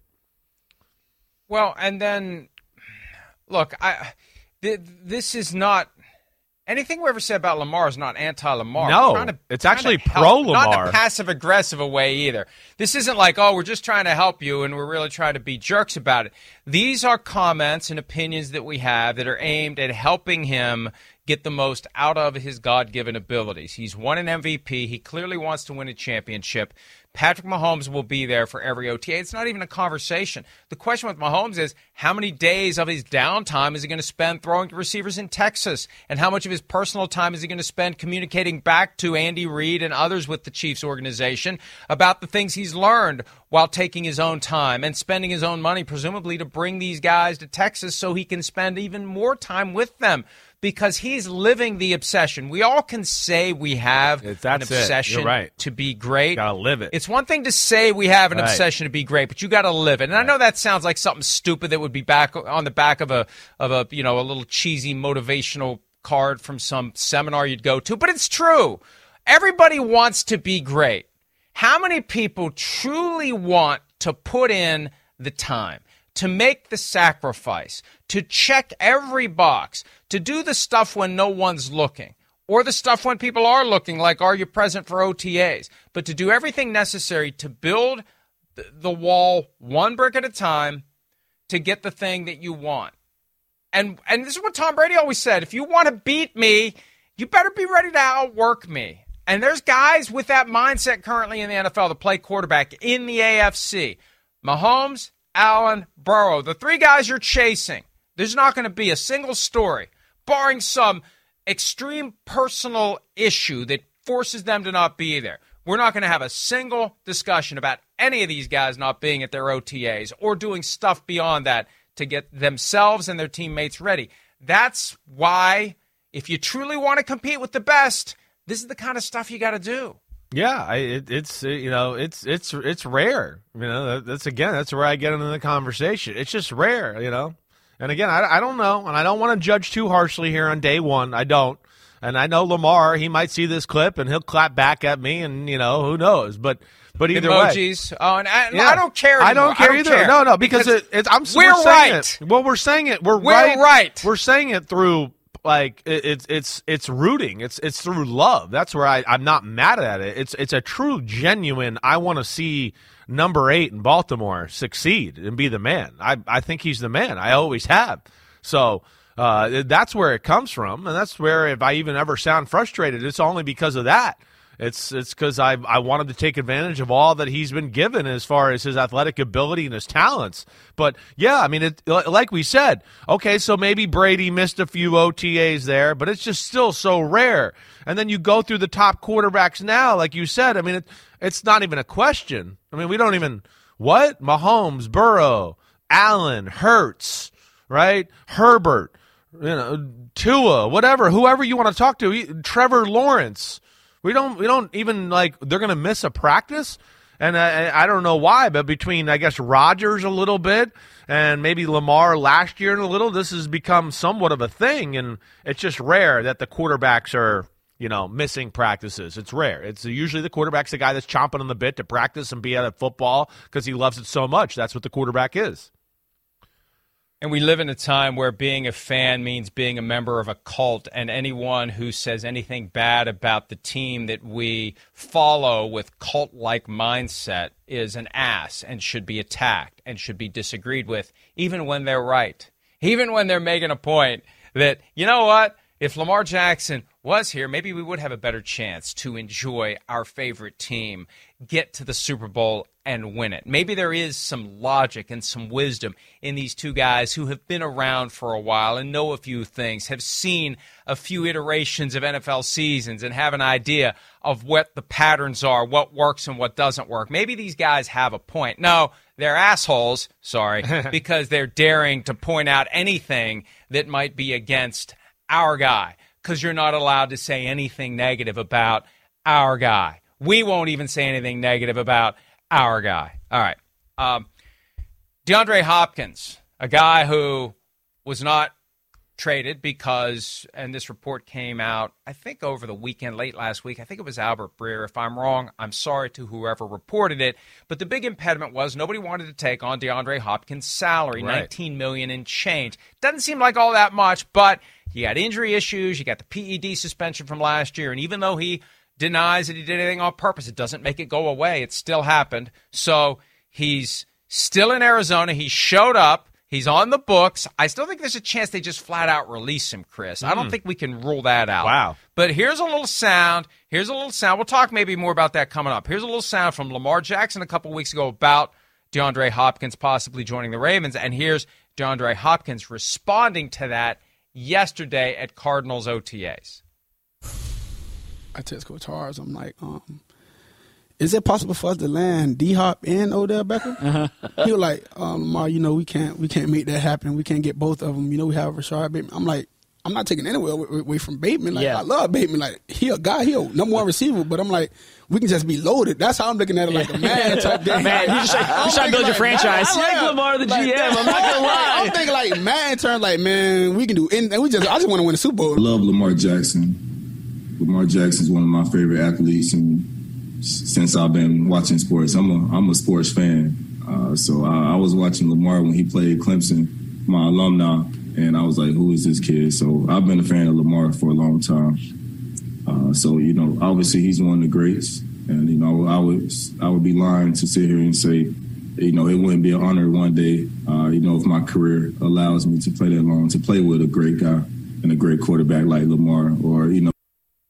Well, and then, look, I th- this is not, anything we ever say about Lamar is not anti-Lamar. No, to, it's actually pro-Lamar. Not in a passive-aggressive a way either. This isn't like, oh, we're just trying to help you and we're really trying to be jerks about it. These are comments and opinions that we have that are aimed at helping him get the most out of his God-given abilities. He's won an M V P. He clearly wants to win a championship. Patrick Mahomes will be there for every O T A. It's not even a conversation. The question with Mahomes is how many days of his downtime is he going to spend throwing to receivers in Texas? And how much of his personal time is he going to spend communicating back to Andy Reid and others with the Chiefs organization about the things he's learned while taking his own time and spending his own money, presumably, to bring these guys to Texas so he can spend even more time with them? Because he's living the obsession. We all can say we have That's an obsession right. to be great. Gotta live it. It's one thing to say we have an right. obsession to be great, but you got to live it. And I know that sounds like something stupid that would be back on the back of a of a you know a little cheesy motivational card from some seminar you'd go to, but it's true. Everybody wants to be great. How many people truly want to put in the time, to make the sacrifice, to check every box, to do the stuff when no one's looking, or the stuff when people are looking, like are you present for O T As, but to do everything necessary to build the wall one brick at a time to get the thing that you want? And and this is what Tom Brady always said, if you want to beat me, you better be ready to outwork me. And there's guys with that mindset currently in the N F L to play quarterback in the A F C. Mahomes, Allen, Burrow, the three guys you're chasing, there's not going to be a single story, barring some extreme personal issue that forces them to not be there. We're not going to have a single discussion about any of these guys not being at their O T As or doing stuff beyond that to get themselves and their teammates ready. That's why, if you truly want to compete with the best, this is the kind of stuff you got to do. Yeah, I, it, it's you know it's it's it's rare. You know, that's again that's where I get into the conversation. It's just rare, you know. And again, I, I don't know, and I don't want to judge too harshly here on day one. I don't, and I know Lamar. He might see this clip and he'll clap back at me, and you know who knows. But but either emojis. way, oh, and I, yeah. I don't care. Anymore. I don't care I don't either. Care. No, no, because, because it, it's I'm we're, we're right. It. Well, we're saying it. We're, we're right. right. We're saying it through. Like it, it's it's it's rooting. It's it's through love. That's where I, I'm not mad at it. It's it's a true, genuine. I want to see number eight in Baltimore succeed and be the man. I I think he's the man. I always have. So uh, that's where it comes from, and that's where if I even ever sound frustrated, it's only because of that. It's it's because I I wanted to take advantage of all that he's been given as far as his athletic ability and his talents. But yeah, I mean, it, like we said, okay, so maybe Brady missed a few O T As there, but it's just still so rare. And then you go through the top quarterbacks now, like you said. I mean, it, it's not even a question. I mean, we don't even what Mahomes, Burrow, Allen, Hurts, right? Herbert, you know, Tua, whatever, whoever you want to talk to, Trevor Lawrence. We don't we don't even, like, they're going to miss a practice. And I, I don't know why, but between, I guess, Rodgers a little bit and maybe Lamar last year and a little, this has become somewhat of a thing. And it's just rare that the quarterbacks are, you know, missing practices. It's rare. It's usually the quarterback's the guy that's chomping on the bit to practice and be at football because he loves it so much. That's what the quarterback is. And we live in a time where being a fan means being a member of a cult, and anyone who says anything bad about the team that we follow with cult-like mindset is an ass and should be attacked and should be disagreed with, even when they're right, even when they're making a point that, you know what, if Lamar Jackson was here, maybe we would have a better chance to enjoy our favorite team, get to the Super Bowl, and win it. Maybe there is some logic and some wisdom in these two guys who have been around for a while and know a few things, have seen a few iterations of N F L seasons and have an idea of what the patterns are, what works and what doesn't work. Maybe these guys have a point. No, they're assholes, sorry, because they're daring to point out anything that might be against our guy, because you're not allowed to say anything negative about our guy. We won't even say anything negative about our guy. All right. Um, DeAndre Hopkins, a guy who was not traded because, and this report came out, I think over the weekend, late last week. I think it was Albert Breer. If I'm wrong, I'm sorry to whoever reported it. But the big impediment was nobody wanted to take on DeAndre Hopkins' salary, right. nineteen million dollars and change. Doesn't seem like all that much, but you got injury issues. You got the P E D suspension from last year. And even though he denies that he did anything on purpose, it doesn't make it go away. It still happened. So he's still in Arizona. He showed up. He's on the books. I still think there's a chance they just flat out release him, Chris. Mm. I don't think we can rule that out. Wow. But here's a little sound. Here's a little sound. We'll talk maybe more about that coming up. Here's a little sound from Lamar Jackson a couple weeks ago about DeAndre Hopkins possibly joining the Ravens. And here's DeAndre Hopkins responding to that yesterday at Cardinals O T As. I text Coach Harris. I'm like, um, is it possible for us to land D-Hop and Odell Beckham? Uh-huh. He was like, um, Lamar, you know, we can't we can't make that happen. We can't get both of them. You know, we have Rashard Bateman. I'm like, I'm not taking anywhere away from Bateman. Like, yeah. I love Bateman. Like, he a guy, he a number one receiver. But I'm like, we can just be loaded. That's how I'm looking at it, like a man type thing. Man, you just, just trying to build like, your franchise. I like Lamar, the like, G M. I'm not gonna lie. I'm thinking like man turn like man, we can do anything. We just I just want to win the Super Bowl. I love Lamar Jackson. Lamar Jackson is one of my favorite athletes, and since I've been watching sports, I'm a I'm a sports fan. Uh, so I, I was watching Lamar when he played Clemson, my alumni, and I was like, "Who is this kid?" So I've been a fan of Lamar for a long time. Uh, so you know, obviously he's one of the greats, and you know, I would I would be lying to sit here and say, you know, it wouldn't be an honor one day, uh, you know, if my career allows me to play that long, to play with a great guy and a great quarterback like Lamar, or you know.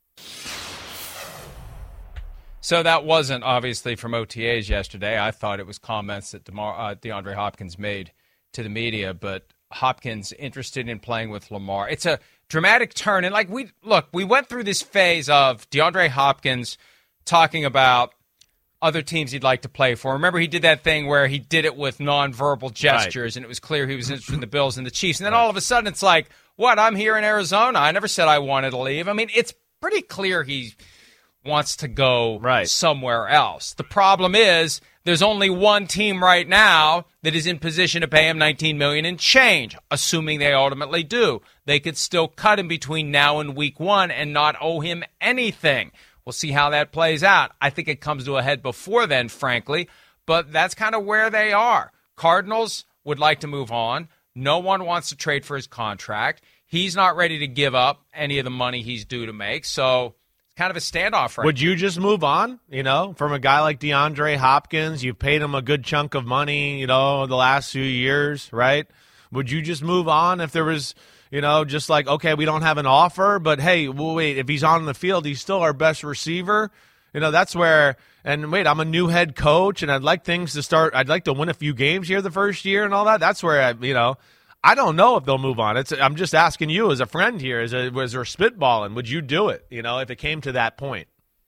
So that wasn't obviously from O T As yesterday. I thought it was comments that DeMar, uh, DeAndre Hopkins made to the media, but Hopkins interested in playing with Lamar. It's a dramatic turn. And like we look, we went through this phase of DeAndre Hopkins talking about other teams he'd like to play for. Remember, he did that thing where he did it with nonverbal gestures, right. And it was clear he was interested in the Bills and the Chiefs. And then all of a sudden it's like, what, I'm here in Arizona. I never said I wanted to leave. I mean, it's pretty clear he wants to go right. somewhere else. The problem is there's only one team right now that is in position to pay him nineteen million dollars and change, assuming they ultimately do. They could still cut him between now and week one and not owe him anything. We'll see how that plays out. I think it comes to a head before then, frankly, but that's kind of where they are. Cardinals would like to move on. No one wants to trade for his contract. He's not ready to give up any of the money he's due to make, so kind of a standoff right Would now. You just move on, you know, from a guy like DeAndre Hopkins? You've paid him a good chunk of money, you know, the last few years, right? Would you just move on if there was, you know, just like, okay, we don't have an offer, but hey, well, wait, if he's on the field, he's still our best receiver. You know, that's where – and wait, I'm a new head coach, and I'd like things to start – I'd like to win a few games here the first year and all that. That's where, I, you know, I don't know if they'll move on. It's I'm just asking you as a friend here, as a, was there spitballing, would you do it, you know, if it came to that point?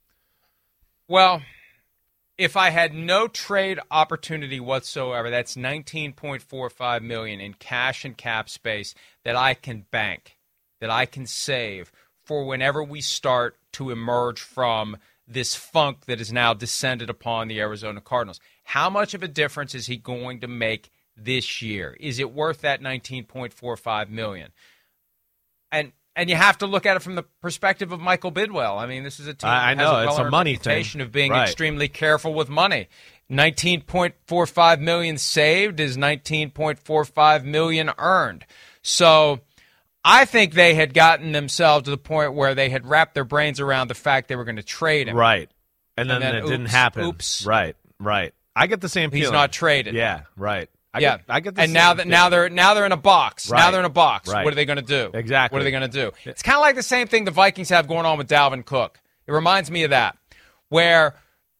Well, if I had no trade opportunity whatsoever, that's nineteen point four five million dollars in cash and cap space that I can bank, that I can save for whenever we start to emerge from this funk that has now descended upon the Arizona Cardinals. How much of a difference is he going to make this year? Is it worth that nineteen point four five million dollars? And and you have to look at it from the perspective of Michael Bidwell. I mean, this is a team I, I that know, has a, it's a money reputation thing. of being Right. extremely careful with money. nineteen point four five million dollars saved is nineteen point four five million dollars earned. So I think they had gotten themselves to the point where they had wrapped their brains around the fact they were going to trade him. Right. And then, And then it didn't oops, happen. oops. Right, right. I get the same feeling. He's not traded. Yeah, right. I yeah, get, I get the and same now that feeling. now they're now they're in a box. Right. Now they're in a box. Right. What are they going to do? Exactly. What are they going to do? It's kind of like the same thing the Vikings have going on with Dalvin Cook. It reminds me of that, where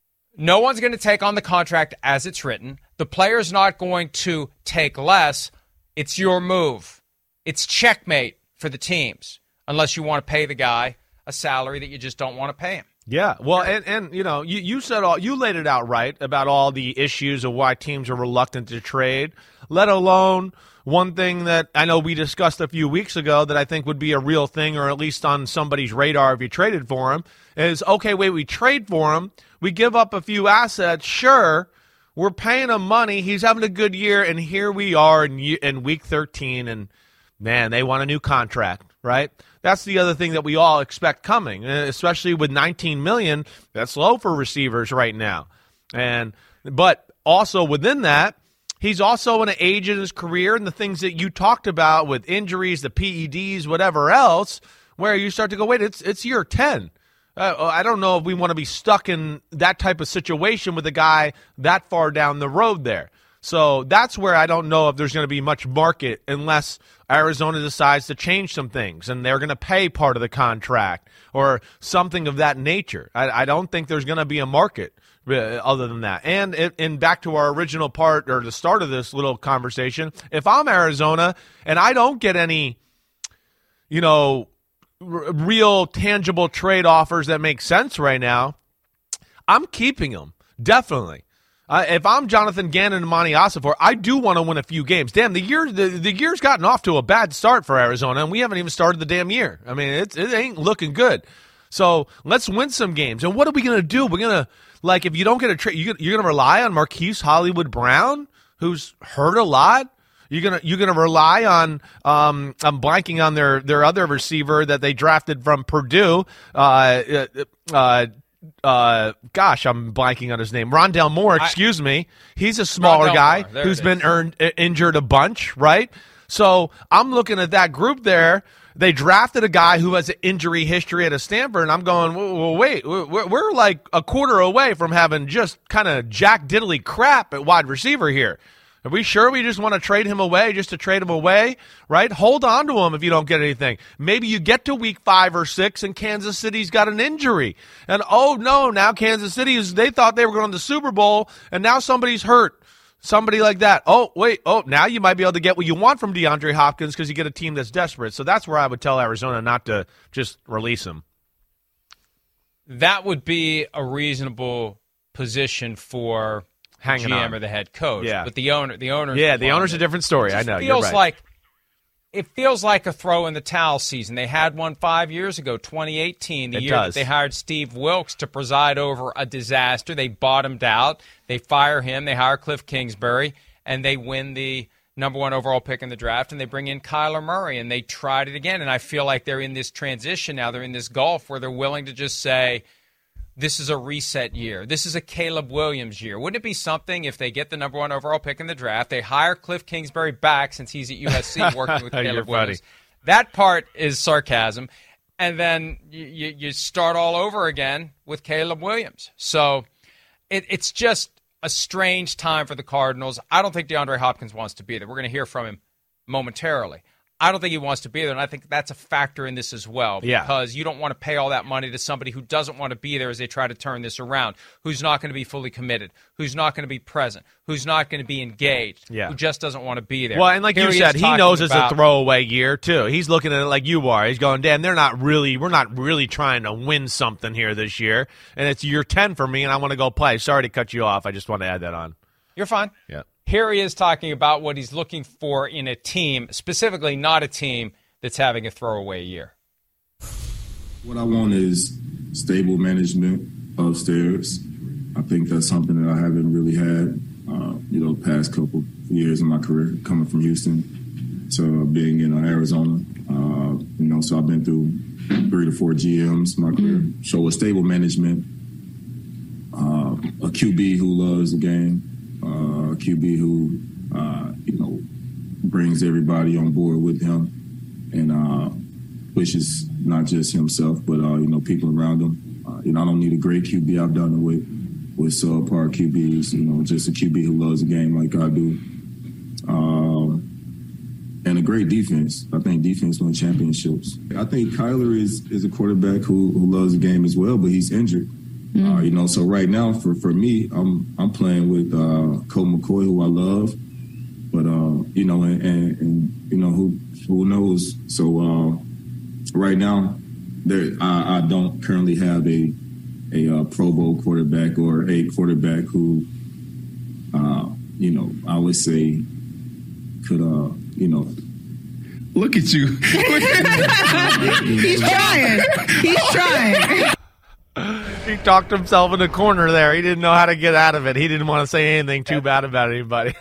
no one's going to take on the contract as it's written. The player's not going to take less. It's your move. It's checkmate for the teams, unless you want to pay the guy a salary that you just don't want to pay him. Yeah, well, and, and you know, you, you said all you laid it out right about all the issues of why teams are reluctant to trade, let alone one thing that I know we discussed a few weeks ago that I think would be a real thing, or at least on somebody's radar if you traded for him, is, okay, wait, we trade for him, we give up a few assets, sure, we're paying him money, he's having a good year, and here we are in, in week thirteen, and man, they want a new contract, right? That's the other thing that we all expect coming, especially with nineteen million dollars. That's low for receivers right now. And but also within that, he's also in an age in his career and the things that you talked about with injuries, the P E Ds, whatever else, where you start to go, wait, it's it's year ten. Uh, I don't know if we want to be stuck in that type of situation with a guy that far down the road there. So that's where I don't know if there's going to be much market unless Arizona decides to change some things and they're going to pay part of the contract or something of that nature. I, I don't think there's going to be a market uh, other than that. And, it, and back to our original part or the start of this little conversation, if I'm Arizona and I don't get any, you know, r- real tangible trade offers that make sense right now, I'm keeping them, definitely. Uh, if I'm Jonathan Gannon and Monty Ossenfort, I do want to win a few games. Damn, the year the, the year's gotten off to a bad start for Arizona, and we haven't even started the damn year. I mean, it's, it ain't looking good. So let's win some games. And what are we going to do? We're going to, like, if you don't get a trade, you're going to rely on Marquise Hollywood Brown, who's hurt a lot. You're gonna you're gonna rely on um I'm blanking on their their other receiver that they drafted from Purdue. Uh, uh, uh, gosh, I'm blanking on his name. Rondale Moore, excuse I, me. He's a smaller Rondale guy who's been earned, injured a bunch, right? So I'm looking at that group there. They drafted a guy who has an injury history at a Stanford, and I'm going, well, wait, we're, we're like a quarter away from having just kind of Jack Diddley crap at wide receiver here. Are we sure we just want to trade him away just to trade him away, right? Hold on to him if you don't get anything. Maybe you get to week five or six and Kansas City's got an injury. And, oh, no, now Kansas City, is they thought they were going to the Super Bowl, and now somebody's hurt. Somebody like that. Oh, wait, oh, now you might be able to get what you want from DeAndre Hopkins because you get a team that's desperate. So that's where I would tell Arizona not to just release him. That would be a reasonable position for Hanging G M on. or the head coach. Yeah. But the owner, the owner, yeah, the owner's a different story. I know. Feels You're right. like it feels like a throw in the towel season. They had one five years ago, twenty eighteen, the It year does. that they hired Steve Wilkes to preside over a disaster. They bottomed out. They fire him. They hire Cliff Kingsbury, and they win the number one overall pick in the draft, and they bring in Kyler Murray, and they tried it again. And I feel like they're in this transition now. They're in this gulf where they're willing to just say, this is a reset year. This is a Caleb Williams year. Wouldn't it be something if they get the number one overall pick in the draft, they hire Cliff Kingsbury back since he's at U S C working with Caleb Williams? That part is sarcasm. And then you, you, you start all over again with Caleb Williams. So it, it's just a strange time for the Cardinals. I don't think DeAndre Hopkins wants to be there. We're going to hear from him momentarily. I don't think he wants to be there, and I think that's a factor in this as well. Yeah. Because you don't want to pay all that money to somebody who doesn't want to be there as they try to turn this around, who's not going to be fully committed, who's not going to be present, who's not going to be engaged, yeah. who just doesn't want to be there. Well, and like Here you he said, is he knows about, it's a throwaway year, too. He's looking at it like you are. He's going, Dan, they're not really, we're not really trying to win something here this year, and it's year ten for me, and I want to go play. Sorry to cut you off. I just want to add that on. You're fine. Yeah. Here he is talking about what he's looking for in a team, specifically not a team that's having a throwaway year. What I want is stable management upstairs. I think that's something that I haven't really had, uh, you know, past couple of years in my career, coming from Houston to being in uh, Arizona. Uh, you know, so I've been through three to four G Ms in my career. Mm-hmm. So a stable management, uh, a Q B who loves the game, uh, a Q B who, uh, you know, brings everybody on board with him. And uh, pushes not just himself, but, uh, you know, people around him. Uh, you know, I don't need a great Q B. I've done it with, with subpar Q Bs, you know, just a Q B who loves the game like I do. Um, and a great defense. I think defense wins championships. I think Kyler is, is a quarterback who, who loves the game as well, but he's injured. Mm. Uh, you know, so right now, for, for me, I'm I'm playing with uh, Colt McCoy, who I love. But, uh, you know, and, and, and, you know, who who knows? So uh, right now, there I, I don't currently have a a uh, Pro Bowl quarterback or a quarterback who, uh, you know, I would say could, uh, you know. Look at you. He's trying. He's trying. He talked himself in the corner there. He didn't know how to get out of it. He didn't want to say anything too bad about anybody.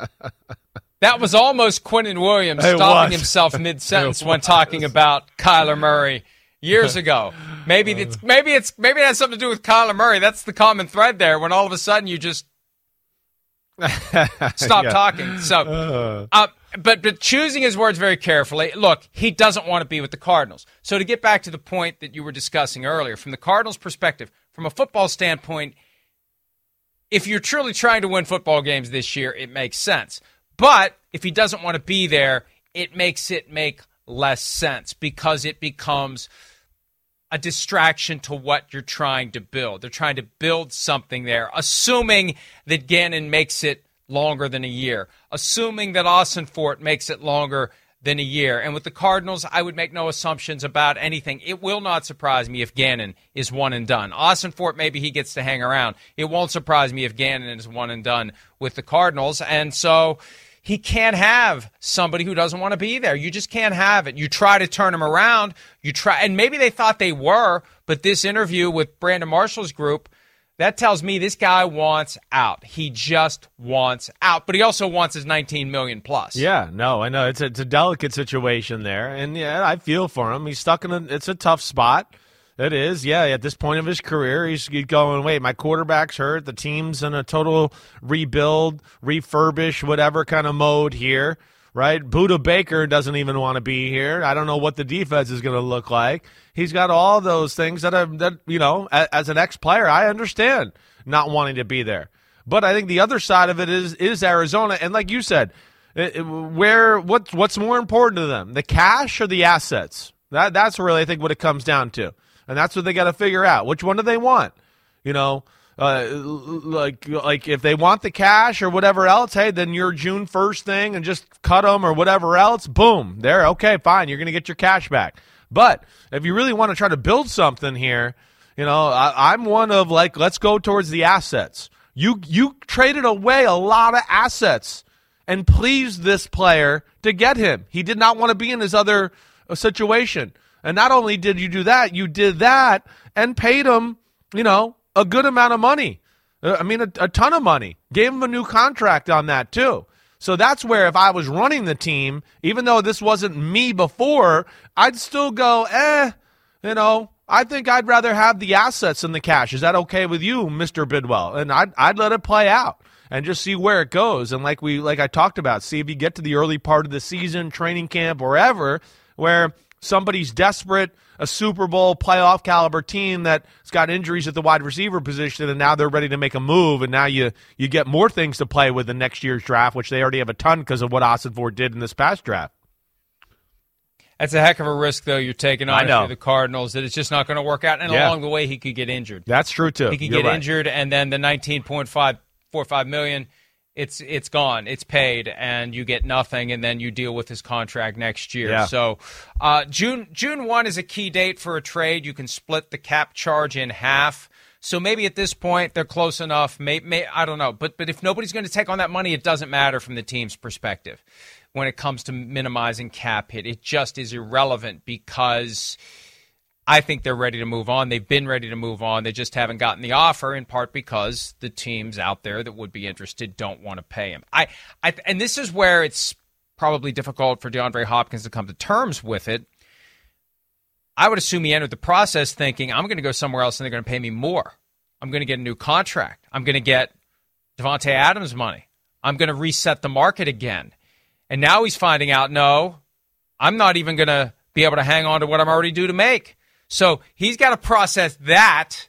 That was almost Quentin Williams It stopping was. himself mid-sentence when talking about Kyler Murray years ago. Maybe it's maybe it's maybe it has something to do with Kyler Murray. That's the common thread there. When all of a sudden you just stop Yeah. talking. So, uh, but but choosing his words very carefully. Look, he doesn't want to be with the Cardinals. So to get back to the point that you were discussing earlier, from the Cardinals' perspective, from a football standpoint, if you're truly trying to win football games this year, it makes sense. But if he doesn't want to be there, it makes it make less sense because it becomes a distraction to what you're trying to build. They're trying to build something there, assuming that Gannon makes it longer than a year, assuming that Ossenfort makes it longer than a year. And with the Cardinals, I would make no assumptions about anything. It will not surprise me if Gannon is one and done. Ossenfort, maybe he gets to hang around. It won't surprise me if Gannon is one and done with the Cardinals. And so he can't have somebody who doesn't want to be there. You just can't have it. You try to turn him around. You try, and maybe they thought they were, but this interview with Brandon Marshall's group, that tells me this guy wants out. He just wants out, but he also wants his nineteen million dollars plus. Yeah, no, I know it's a, it's a delicate situation there, and yeah, I feel for him. He's stuck in a it's a tough spot. It is, yeah. At this point of his career, he's going, wait, my quarterback's hurt. The team's in a total rebuild, refurbish, whatever kind of mode here, right? Buda Baker doesn't even want to be here. I don't know what the defense is going to look like. He's got all those things that, are, that you know, as, as an ex-player, I understand not wanting to be there. But I think the other side of it is is Arizona. And like you said, it, it, where what what's more important to them, the cash or the assets? That That's really, I think, what it comes down to. And that's what they got to figure out. Which one do they want? You know, uh, like like if they want the cash or whatever else, hey, then your June first thing and just cut them or whatever else, boom, there, okay, fine, you're going to get your cash back. But if you really want to try to build something here, you know, I, I'm one of like, let's go towards the assets. You you traded away a lot of assets and pleased this player to get him. He did not want to be in his other uh, situation. And not only did you do that, you did that and paid him, you know, a good amount of money. Uh, I mean, a, a ton of money. Gave him a new contract on that, too. So that's where if I was running the team, even though this wasn't me before, I'd still go, eh, you know, I think I'd rather have the assets than the cash. Is that okay with you, Mister Bidwell? And I'd, I'd let it play out and just see where it goes. And like we, like I talked about, see if you get to the early part of the season, training camp, wherever, where somebody's desperate, a Super Bowl playoff caliber team that's got injuries at the wide receiver position, and now they're ready to make a move, and now you you get more things to play with in next year's draft, which they already have a ton because of what Ossenfort did in this past draft. That's a heck of a risk, though, you're taking on I know. if you're the Cardinals, that it's just not going to work out. And Yeah. along the way, he could get injured. That's true, too. He could You're get right. injured, and then the nineteen point five four five million dollars, it's it's gone. It's paid, and you get nothing, and then you deal with his contract next year. Yeah. So uh, June June first is a key date for a trade. You can split the cap charge in half. So maybe at this point they're close enough. May, may, I don't know. But, but if nobody's going to take on that money, it doesn't matter from the team's perspective when it comes to minimizing cap hit. It just is irrelevant because I think they're ready to move on. They've been ready to move on. They just haven't gotten the offer, in part because the teams out there that would be interested don't want to pay him. I, I, and this is where it's probably difficult for DeAndre Hopkins to come to terms with it. I would assume he entered the process thinking, I'm going to go somewhere else and they're going to pay me more. I'm going to get a new contract. I'm going to get Devontae Adams money. I'm going to reset the market again. And now he's finding out, no, I'm not even going to be able to hang on to what I'm already due to make. So he's got to process that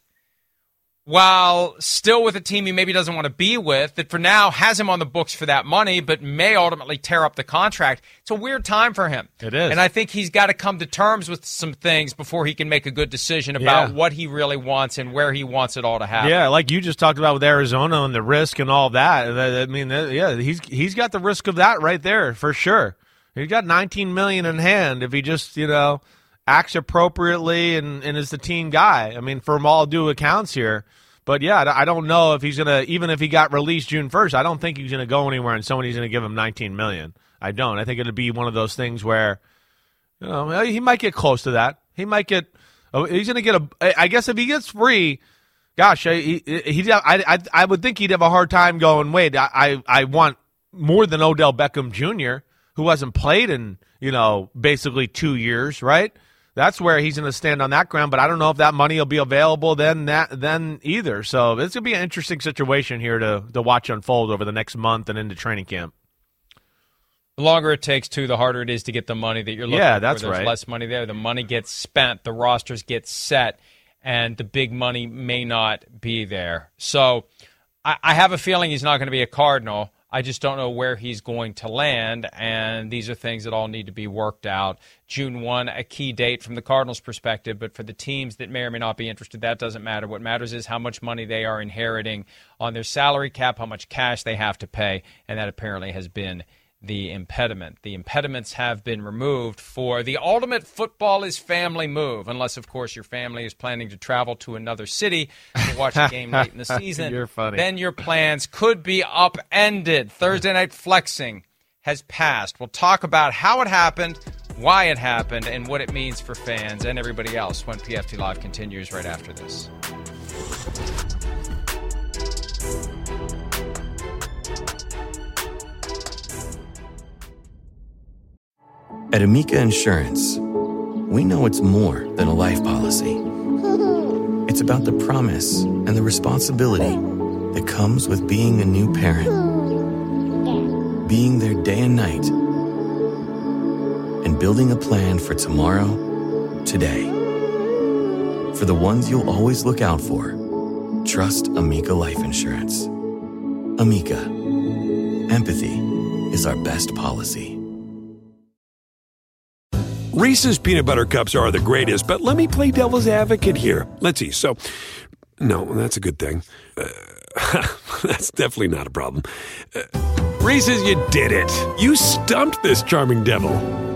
while still with a team he maybe doesn't want to be with, that for now has him on the books for that money, but may ultimately tear up the contract. It's a weird time for him. It is. And I think he's got to come to terms with some things before he can make a good decision about Yeah. what he really wants and where he wants it all to happen. Yeah, like you just talked about with Arizona and the risk and all that. I mean, yeah, he's he's got the risk of that right there for sure. He's got nineteen million dollars in hand if he just, you know, acts appropriately and, and is the team guy. I mean, from all due accounts here. But, yeah, I don't know if he's going to – even if he got released June first, I don't think he's going to go anywhere and somebody's going to give him nineteen million dollars. I don't. I think it'll be one of those things where, you know, he might get close to that. He might get – he's going to get a – I guess if he gets free, gosh, he, he, I, I, I would think he'd have a hard time going, wait, I, I want more than Odell Beckham Junior, who hasn't played in, you know, basically two years, right? That's where he's going to stand on that ground, but I don't know if that money will be available then that then either. So it's going to be an interesting situation here to to watch unfold over the next month and into training camp. The longer it takes, too, the harder it is to get the money that you're looking Yeah, for. that's There's right. less money there. The money gets spent, the rosters get set, and the big money may not be there. So I, I have a feeling he's not going to be a Cardinal. I just don't know where he's going to land, and these are things that all need to be worked out. June first, a key date from the Cardinals' perspective, but for the teams that may or may not be interested, that doesn't matter. What matters is how much money they are inheriting on their salary cap, how much cash they have to pay, and that apparently has been the impediment. The impediments have been removed for the ultimate football is family move, unless, of course, your family is planning to travel to another city to watch a game late in the season. You're funny. Then your plans could be upended. Thursday Night Flexing has passed. We'll talk about how it happened, why it happened, and what it means for fans and everybody else when P F T Live continues right after this. At Amica Insurance, we know it's more than a life policy. It's about the promise and the responsibility that comes with being a new parent. Being there day and night. And building a plan for tomorrow, today. For the ones you'll always look out for, trust Amica Life Insurance. Amica. Empathy is our best policy. Reese's Peanut Butter Cups are the greatest, but let me play devil's advocate here. Let's see. So, no, that's a good thing. Uh, that's definitely not a problem. Uh, Reese's, you did it. You stumped this charming devil.